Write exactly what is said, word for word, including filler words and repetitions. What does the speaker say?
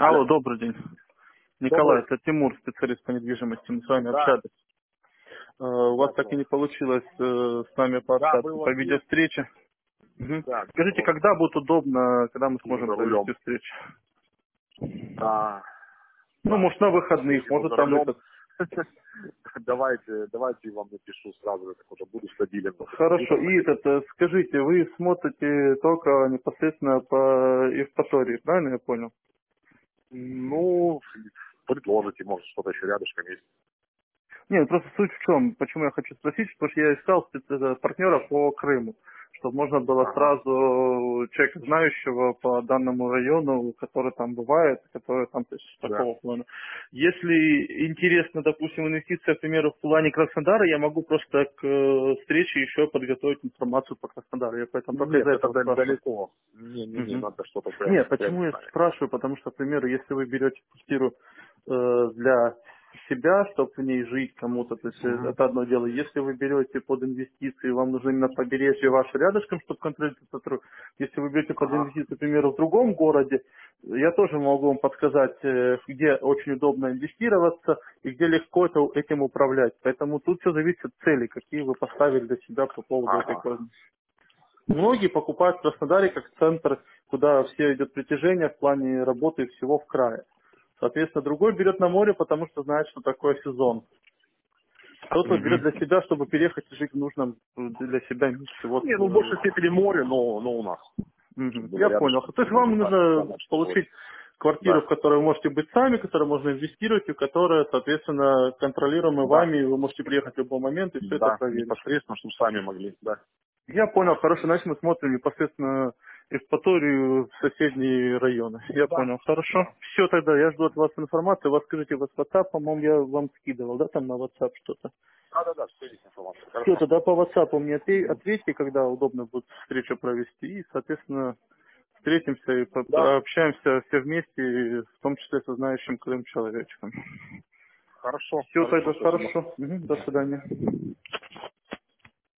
Алло, Алло, добрый день. Николай, добрый. это Тимур, специалист по недвижимости. Мы с вами Да, общались. Э, У вас да, так и Тимур. не получилось э, с нами Да, пообщаться был по отъезд, видеовстрече. Мгм. да, Скажите, просто когда будет удобно, когда мы уже сможем за провести рулем. встречу? А, Ну, так, может, на так, к выходных, сожалению, может, за там рулем. этот... Давайте, давайте я вам напишу сразу, как уже буду стабилен Хорошо, утром. и этот, э, скажите, вы смотрите только непосредственно по Евпатории, правильно я понял? Ну, предложите, может, что-то еще рядышком есть. Нет, просто суть в чем, почему я хочу спросить, потому что я искал спец- э, партнера по Крыму, чтобы можно было Ага, сразу человека, знающего по данному району, который там бывает, который там, то есть, да. такого плана. Если интересно, допустим, инвестиция, к примеру, в плане Краснодара, я могу просто к э, встрече еще подготовить информацию по Краснодару. Я поэтому только из-за Нет, это этого да- спрашиваю. далеко. Не-не-не, Мгм. надо что-то прям, Нет, прям почему с я нами. спрашиваю? Потому что, к примеру, если вы берете квартиру э, для себя, чтобы в ней жить кому-то, то есть э, Мгм. это одно дело. Если вы берете под инвестиции, вам нужно именно побережье ваше рядышком, чтобы контролировать этот рынок. Если вы берете под Ага, инвестиции, к примеру, в другом городе, я тоже могу вам подсказать, э, где очень удобно инвестироваться и где легко это, этим управлять. Поэтому тут все зависит от целей, какие вы поставили для себя по поводу этой ага. козни. Многие покупают в Краснодаре как центр, куда все идет притяжение в плане работы и всего в крае. Соответственно, другой берет на море, потому что знает, что такое сезон. Кто-то берет Мгм. для себя, чтобы переехать и жить в нужном для себя месте. Вот, Не, ну, в э, большей степени море, но, но у нас. Чтобы мгм. было Я понял. рядышком, То чтобы есть вам можно так нужно помочь, получить устроить. квартиру, в Да, которой вы можете быть сами, которую можно инвестировать, и которая, соответственно, контролируема да, вами, и вы можете приехать в любой момент и все это да, проверить. непосредственно, чтобы сами могли, да. Я понял, хорошо, значит мы смотрим непосредственно Евпаторию в соседние районы. Я Да, понял, хорошо. да. Все тогда, я жду от вас информации. Вас скажите, у вас WhatsApp, по-моему, я вам скидывал, да, там на WhatsApp что-то. Да, да, да, все есть информация. Все, Хорошо. тогда по WhatsApp мне отве- Мгм. ответьте, когда удобно будет встречу провести, и, соответственно, встретимся и по- Да, пообщаемся все вместе, в том числе со знающим Крым человечком. хорошо, Все хорошо, тогда спасибо. хорошо. Мгм, до свидания.